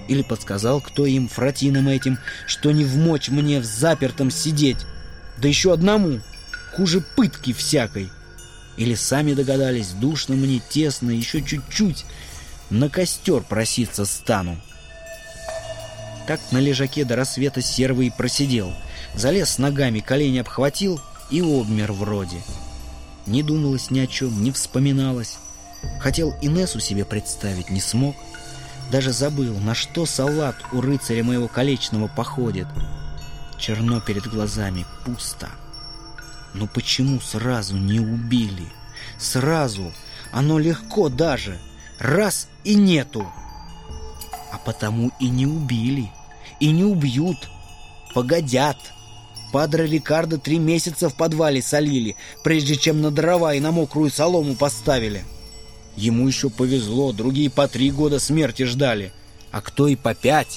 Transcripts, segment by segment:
Или подсказал кто им, фратинам этим, что не вмочь мне в запертом сидеть, да еще одному, хуже пытки всякой. Или сами догадались, душно мне, тесно, еще чуть-чуть, на костер проситься стану. Так на лежаке до рассвета сервый просидел, залез с ногами, колени обхватил и обмер вроде. Не думалось ни о чем, не вспоминалось. Хотел Инессу себе представить, не смог. Даже забыл, на что салат у рыцаря моего колечного походит. Черно перед глазами, пусто. Но почему сразу не убили? Сразу, оно легко даже, раз и нету. А потому и не убили, и не убьют, погодят. Падре Рикардо 3 месяца в подвале солили, прежде чем на дрова и на мокрую солому поставили. Ему еще повезло, другие по 3 года смерти ждали, а кто и по 5.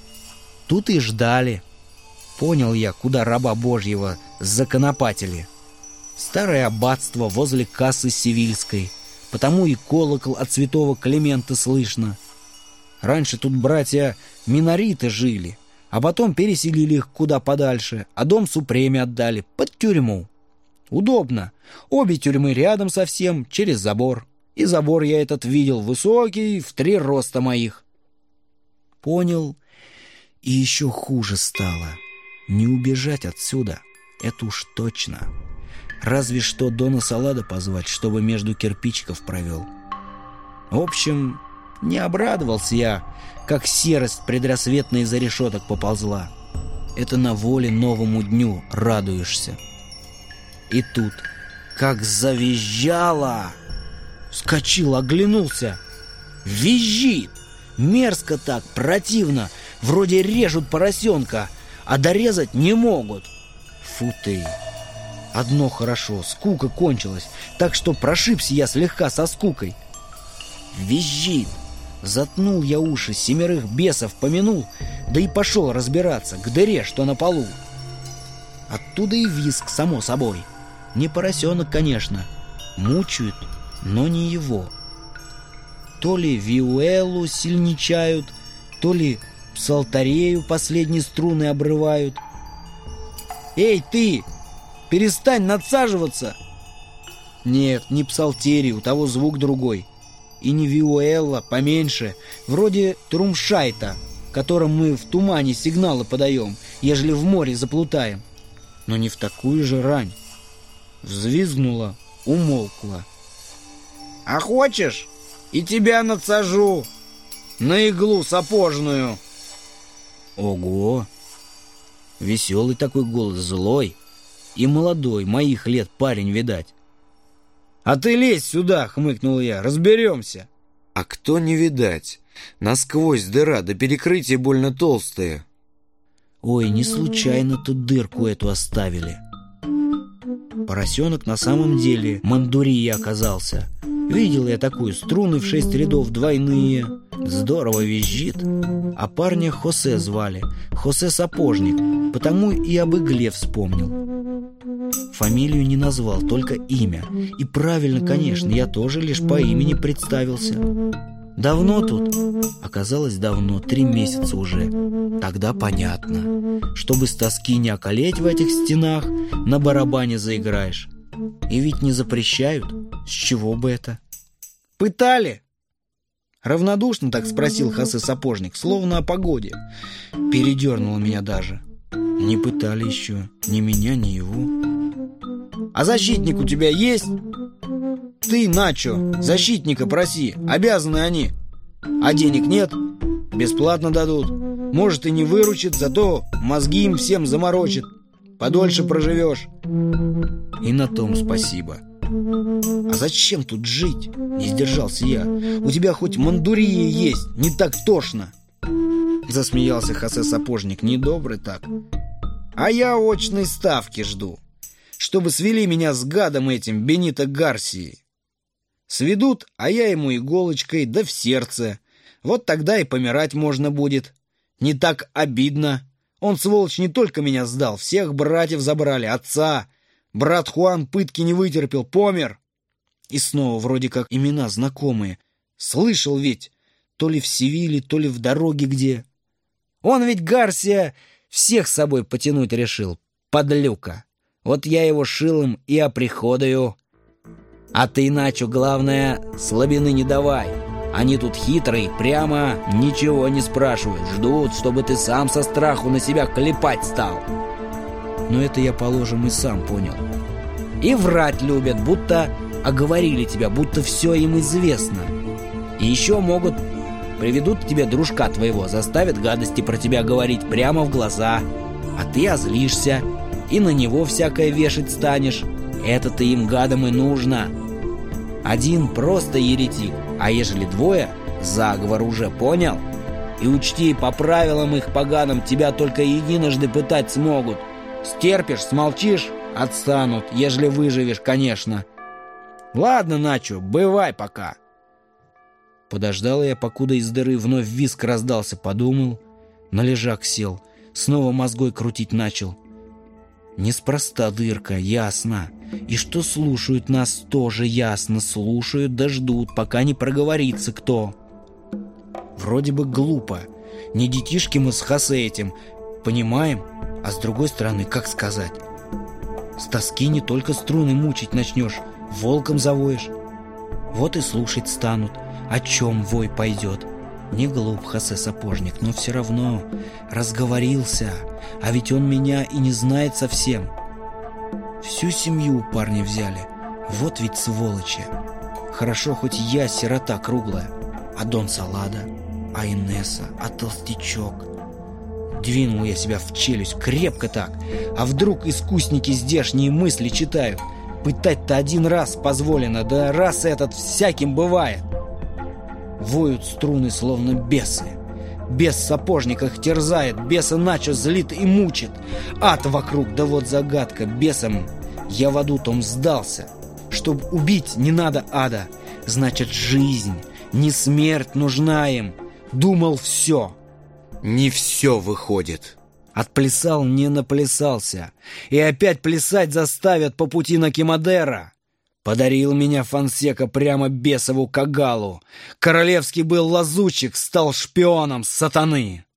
Тут и ждали. Понял я, куда раба Божьего законопатили. Старое аббатство возле кассы Севильской, потому и колокол от святого Климента слышно. Раньше тут братья Минориты жили, а потом переселили их куда подальше, а дом Супреме отдали под тюрьму. Удобно. Обе тюрьмы рядом совсем, через забор. И забор я этот видел высокий, в 3 роста моих. Понял, и еще хуже стало. Не убежать отсюда, это уж точно. Разве что Дона Салада позвать, чтобы между кирпичиков провел. В общем, не обрадовался я, как серость предрассветная из-за решеток поползла. Это на воле новому дню радуешься. И тут, как завизжало! Вскочил, оглянулся. Визжит! Мерзко так, противно. Вроде режут поросенка, а дорезать не могут. Фу ты! Одно хорошо, скука кончилась, так что прошибся я слегка со скукой. Визжит! Заткнул я уши, 7 бесов помянул, да и пошел разбираться к дыре, что на полу. Оттуда и визг, само собой. Не поросенок, конечно. Мучают, но не его. То ли виуэлу сильничают, то ли псалтарею последние струны обрывают. «Эй, ты! Перестань надсаживаться!» Нет, не псалтерий, у того звук другой. И не виуэлла, поменьше, вроде трумшайта, которым мы в тумане сигналы подаем, ежели в море заплутаем. Но не в такую же рань. Взвизгнула, умолкла. «А хочешь, и тебя надсажу на иглу сапожную!» Ого! Веселый такой голос, злой и молодой, моих лет парень, видать. «А ты лезь сюда!» — хмыкнул я. «Разберемся!» А кто не видать? Насквозь дыра, да перекрытие больно толстое. Ой, не случайно тут дырку эту оставили. Поросенок на самом деле мандурия оказался. Видел я такую, струны в 6 рядов двойные. Здорово визжит. А парня Хосе звали. Хосе Сапожник. Потому и об игле вспомнил. Фамилию не назвал, только имя. И правильно, конечно, я тоже лишь по имени представился. Давно тут? Оказалось, давно, 3 месяца уже. Тогда понятно. Чтобы с тоски не околеть в этих стенах, на барабане заиграешь. И ведь не запрещают. С чего бы это? «Пытали?» Равнодушно так спросил Хосе Сапожник, словно о погоде. Передернуло меня даже. Не пытали еще ни меня, ни его. «А защитник у тебя есть?» «Ты, Начо, защитника проси, обязаны они. А денег нет? Бесплатно дадут. Может и не выручит, зато мозги им всем заморочит. Подольше проживешь». И на том спасибо. «А зачем тут жить?» — не сдержался я. «У тебя хоть мандурия есть, не так тошно». Засмеялся Хосе Сапожник, недобрый так. «А я очной ставки жду, чтобы свели меня с гадом этим Бенито Гарсией. Сведут, а я ему иголочкой, да в сердце. Вот тогда и помирать можно будет. Не так обидно. Он, сволочь, не только меня сдал, всех братьев забрали, отца. Брат Хуан пытки не вытерпел, помер». И снова вроде как имена знакомые. Слышал ведь. то ли в Севиле, то ли в дороге где. Он ведь Гарсия всех с собой потянуть решил, подлюка. Вот я его шилом и оприходую. А ты, иначе, главное, слабины не давай. Они тут хитрые, прямо ничего не спрашивают. Ждут, чтобы ты сам со страху на себя клепать стал. Но это я, положим, и сам понял. И врать любят, будто оговорили тебя, будто все им известно. И еще могут приведут к тебе дружка твоего, заставят гадости про тебя говорить прямо в глаза. А ты озлишься и на него всякое вешать станешь. Это-то им, гадам, и нужно. Один просто еретик, а ежели двое, заговор уже, понял? И учти, по правилам их поганым тебя только единожды пытать смогут. Стерпишь, смолчишь, отстанут, ежели выживешь, конечно. Ладно, Начо, бывай пока. Подождал я, покуда из дыры вновь визг раздался, подумал, на лежак сел, снова мозгой крутить начал. Неспроста дырка, ясно. И что слушают нас, тоже ясно. Слушают да ждут, пока не проговорится кто. Вроде бы глупо. Не детишки мы с Хосе этим, понимаем? А с другой стороны, как сказать? С тоски не только струны мучить начнешь, волком завоешь. Вот и слушать станут, о чем вой пойдет. Не глуп Хосе Сапожник, но все равно разговорился. А ведь он меня и не знает совсем. Всю семью у парня взяли. Вот ведь сволочи. Хорошо, хоть я сирота круглая. А Дон Салада, а Инесса, а Толстячок. Двинул я себя в челюсть крепко так. А вдруг искусники здешние мысли читают? Пытать-то один раз позволено, да раз этот всяким бывает. Воют струны, словно бесы. Бес сапожник их терзает, беса Начо злит и мучит. Ад вокруг, да вот загадка. Бесам я в аду том сдался. Чтоб убить, не надо ада. Значит, жизнь, не смерть нужна им. Думал, все. Не все выходит. Отплясал, не наплясался. И опять плясать заставят по пути на Кимадера. Подарил меня Фонсека прямо бесову кагалу. Королевский был лазутчик, стал шпионом сатаны.